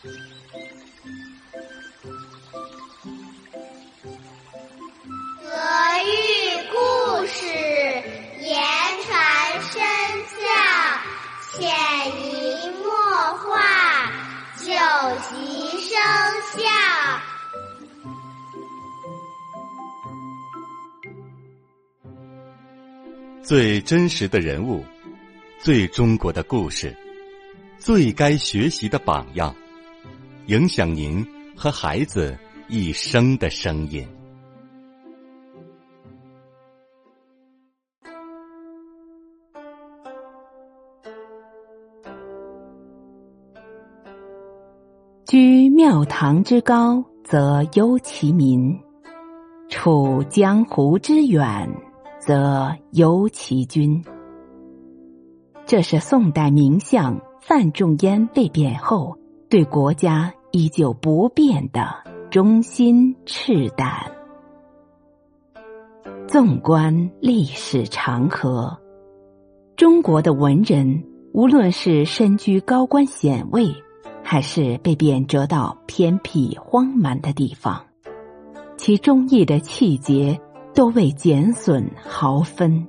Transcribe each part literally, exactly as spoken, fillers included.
德育故事，言传身教，潜移默化，久习生效。 最真实的人物，最中国的故事，最该学习的榜样，影响您和孩子一生的声音。 居庙堂之高，则忧其民；处江湖之远，则忧其君。这是宋代名相范仲淹被贬后对国家依旧不变的忠心赤胆。纵观历史长河，中国的文人无论是身居高官显位，还是被贬谪到偏僻荒蛮的地方，其忠义的气节都未减损毫分。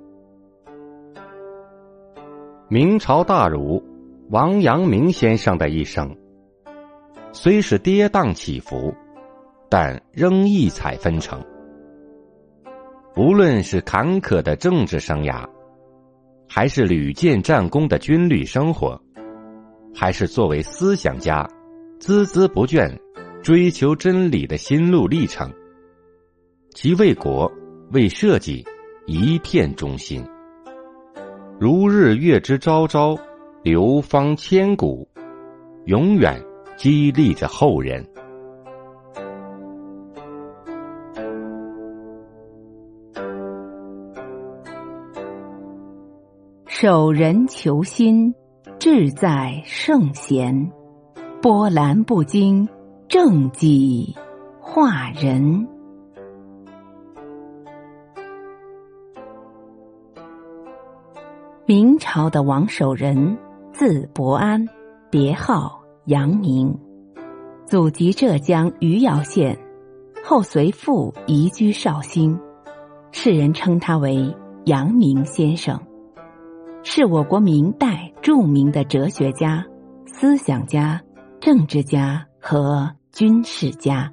明朝大儒王阳明先生的一生，虽是跌宕起伏，但仍异彩纷呈。无论是坎坷的政治生涯，还是屡建战功的军旅生活，还是作为思想家孜孜不倦追求真理的心路历程，其为国为社稷一片忠心，如日月之昭昭，流芳千古，永远激励着后人。 守人求心，志在圣贤，波澜不惊，正己化人。明朝的王守仁，字伯安，别号阳明，祖籍浙江余姚县，后随父移居绍兴，世人称他为阳明先生，是我国明代著名的哲学家、思想家、政治家和军事家。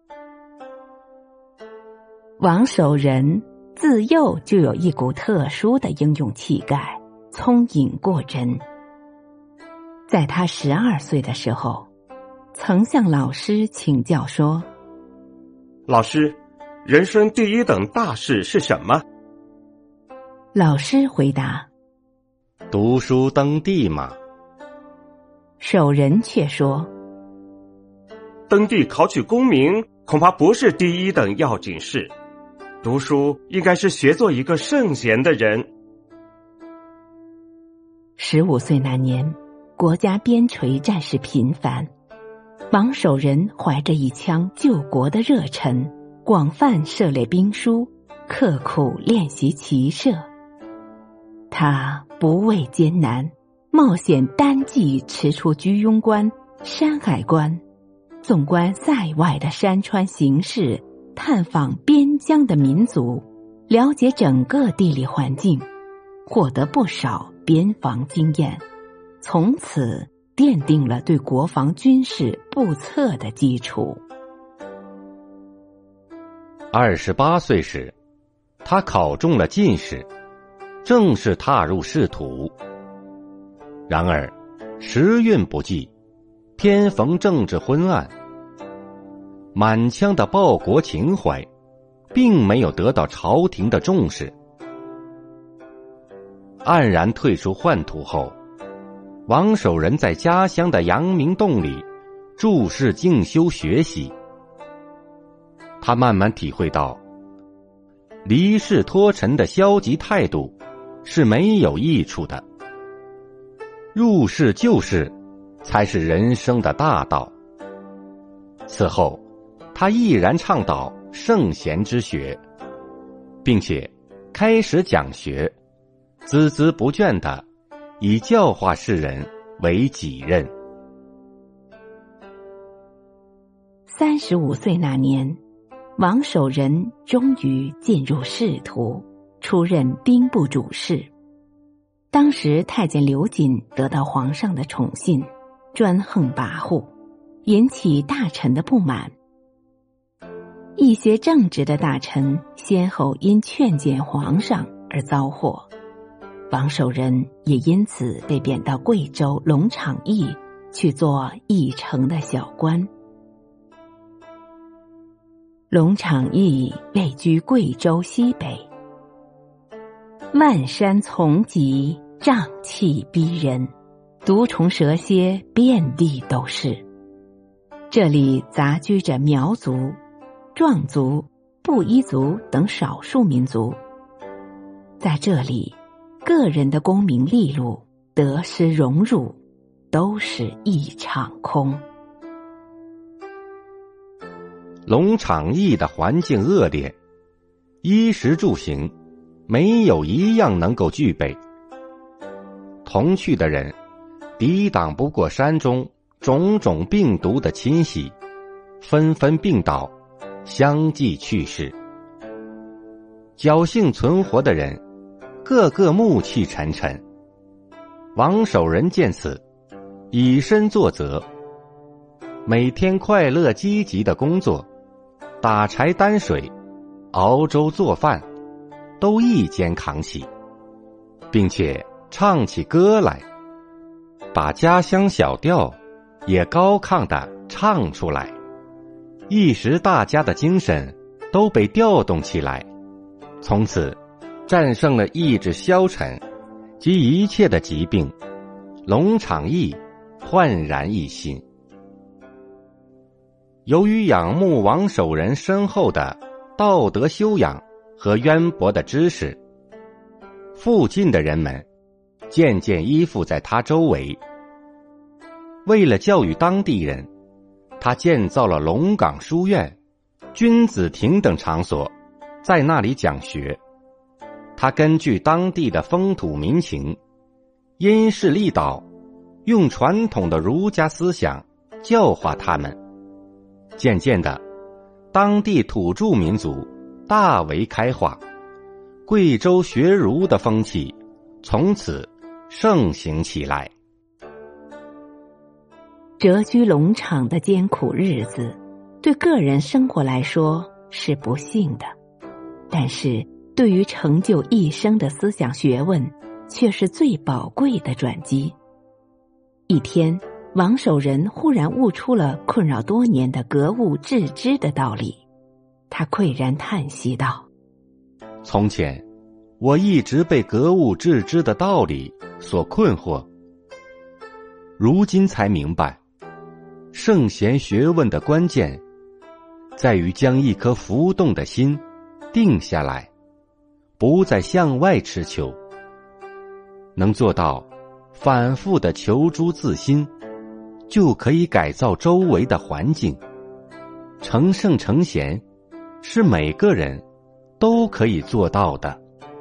王守仁自幼就有一股特殊的英勇气概，聪颖过人。在他十二岁的时候，曾向老师请教说： 老师，人生第一等大事是什么？ 老师回答： 读书登第嘛。 守仁却说： 登第考取功名恐怕不是第一等要紧事，读书应该是学做一个圣贤的人。 十五岁那年，国家边陲战事频繁，王守仁怀着一腔救国的热忱，广泛涉猎兵书，刻苦练习骑射。他不畏艰难，冒险单骑驰出居庸关、山海关，纵观塞外的山川形势，探访边疆的民族，了解整个地理环境，获得不少边防经验，从此奠定了对国防军事不测的基础。 二十八岁时，他考中了进士，正式踏入仕途。然而时运不济，偏逢政治昏暗，满腔的报国情怀并没有得到朝廷的重视。黯然退出宦途后，王守仁在家乡的阳明洞里注释静修学习。他慢慢体会到，离世脱尘的消极态度是没有益处的，入世救世才是人生的大道。此后他毅然倡导圣贤之学，并且开始讲学，孜孜不倦地以教化世人为己任。 三十五岁那年，王守仁终于进入仕途，出任兵部主事。当时太监刘瑾得到皇上的宠信，专横跋扈，引起大臣的不满。一些正直的大臣先后因劝谏皇上而遭祸，王守仁也因此被贬到贵州龙场驿去做驿丞的小官。龙场驿位居贵州西北，万山丛集，瘴气逼人，毒虫蛇蝎遍地都是。这里杂居着苗族、壮族、布依族等少数民族。在这里，个人的功名利禄、得失荣辱，都是一场空。 龙场驿的环境恶劣，衣食住行没有一样能够具备。同去的人抵挡不过山中种种病毒的侵袭，纷纷病倒，相继去世。侥幸存活的人个个暮气沉沉。王守仁见此，以身作则，每天快乐积极的工作，打柴担水，熬粥做饭，都一肩扛起，并且唱起歌来，把家乡小调也高亢地唱出来。一时大家的精神都被调动起来，从此战胜了意志消沉及一切的疾病，龙场驿焕然一新。由于仰慕王守仁深厚的道德修养和渊博的知识，附近的人们渐渐依附在他周围。为了教育当地人，他建造了龙岗书院、君子亭等场所，在那里讲学。他根据当地的风土民情，因势利导，用传统的儒家思想教化他们。渐渐的，当地土著民族大为开化，贵州学儒的风气从此盛行起来。 谪居龙场的艰苦日子，对个人生活来说是不幸的，但是对于成就一生的思想学问，却是最宝贵的转机。一天，王守仁忽然悟出了困扰多年的格物致知的道理，他喟然叹息道： 从前我一直被格物致知的道理所困惑，如今才明白，圣贤学问的关键在于将一颗浮动的心定下来，不再向外持求，能做到反复的求诸自心，就可以改造周围的环境。成圣成贤是每个人都可以做到的。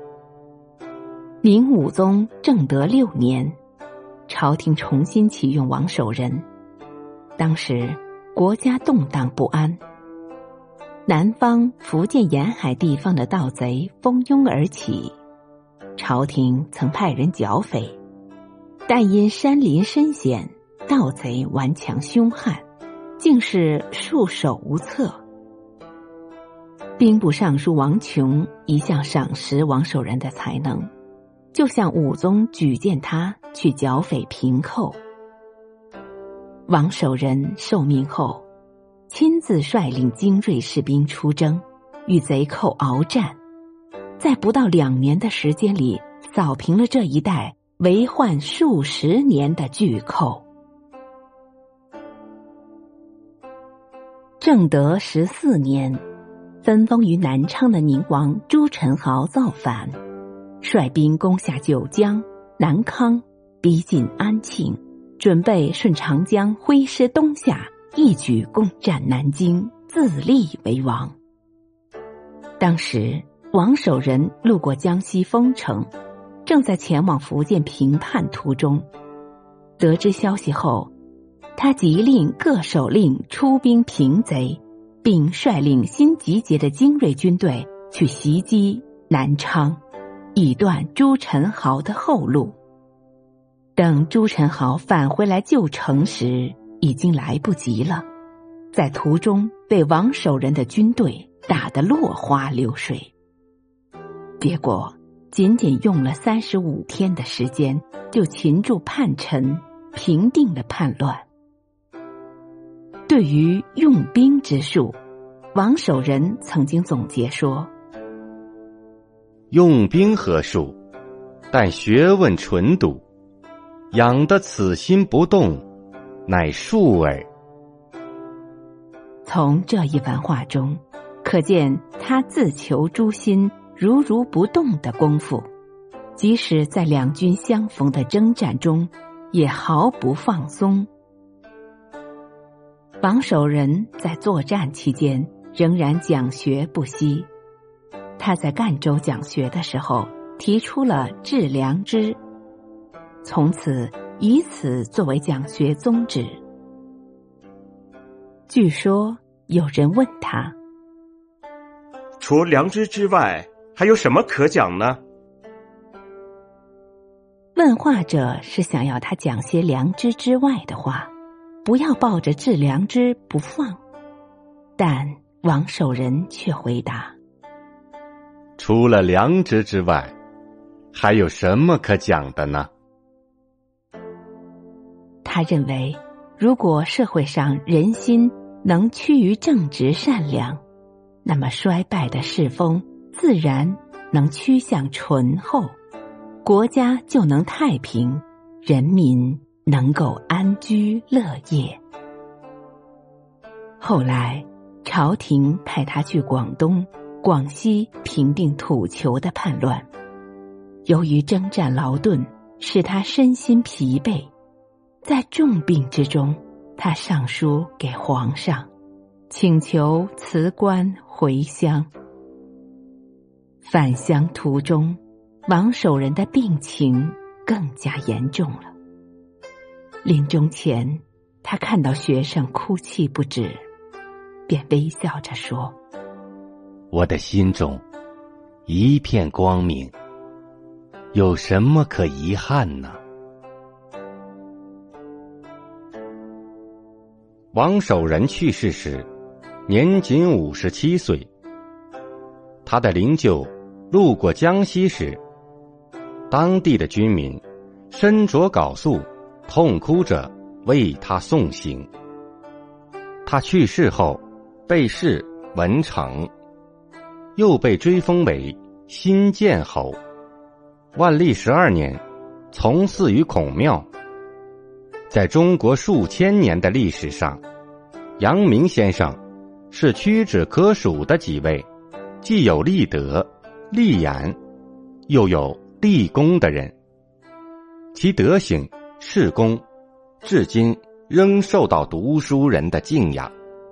明武宗正德六年，朝廷重新启用王守仁。当时国家动荡不安，南方福建沿海地方的盗贼蜂拥而起，朝廷曾派人剿匪，但因山林深险，盗贼顽强凶悍，竟是束手无策。兵部尚书王琼一向赏识王守仁的才能，就向武宗举荐他去剿匪平寇。王守仁受命后，亲自率领精锐士兵出征，与贼寇鏖战，在不到两年的时间里，扫平了这一带为患数十年的巨寇。正德十四年，分封于南昌的宁王朱宸濠造反，率兵攻下九江、南康，逼近安庆，准备顺长江挥师东下，一举攻占南京，自立为王。当时王守仁路过江西丰城，正在前往福建平叛途中，得知消息后， 他即令各首领出兵平贼，并率领新集结的精锐军队去袭击南昌，以断朱宸濠的后路。等朱宸濠返回来救城时，已经来不及了，在途中被王守仁的军队打得落花流水。结果仅仅用了三十五天的时间，就擒住叛臣，平定了叛乱。对于用兵之术，王守仁曾经总结说： 用兵何术？但学问纯笃，养得此心不动，乃术耳。 从这一番话中，可见他自求诛心、如如不动的功夫，即使在两军相逢的征战中，也毫不放松。王守仁在作战期间仍然讲学不息。他在赣州讲学的时候，提出了致良知，从此以此作为讲学宗旨。据说有人问他： 除良知之外，还有什么可讲呢？ 问话者是想要他讲些良知之外的话，不要抱着致良知不放。但王守仁却回答： 除了良知之外，还有什么可讲的呢？ 他认为，如果社会上人心能趋于正直善良，那么衰败的世风自然能趋向醇厚，国家就能太平，人民能够安居乐业。后来朝廷派他去广东、广西平定土球的叛乱，由于征战劳顿，使他身心疲惫，在重病之中，他上书给皇上，请求辞官回乡。返乡途中，王守仁的病情更加严重了。临终前，他看到学生哭泣不止，便微笑着说： 我的心中一片光明，有什么可遗憾呢？王守仁去世时，年仅五十七岁。他的灵柩路过江西时，当地的居民身着缟素，痛哭着为他送行。他去世后，被谥文成，又被追封为新建侯。万历十二年，从祀于孔庙。在中国数千年的历史上，阳明先生是屈指可数的几位既有立德、立言，又有立功的人。其德行、事功，至今仍受到读书人的敬仰。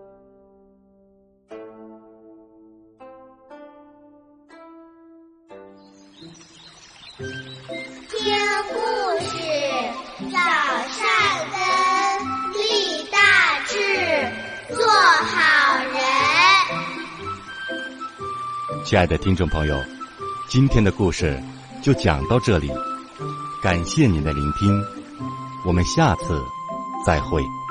听故事，早善根，立大志，做好人。 亲爱的听众朋友，今天的故事就讲到这里，感谢您的聆听，我们下次再会。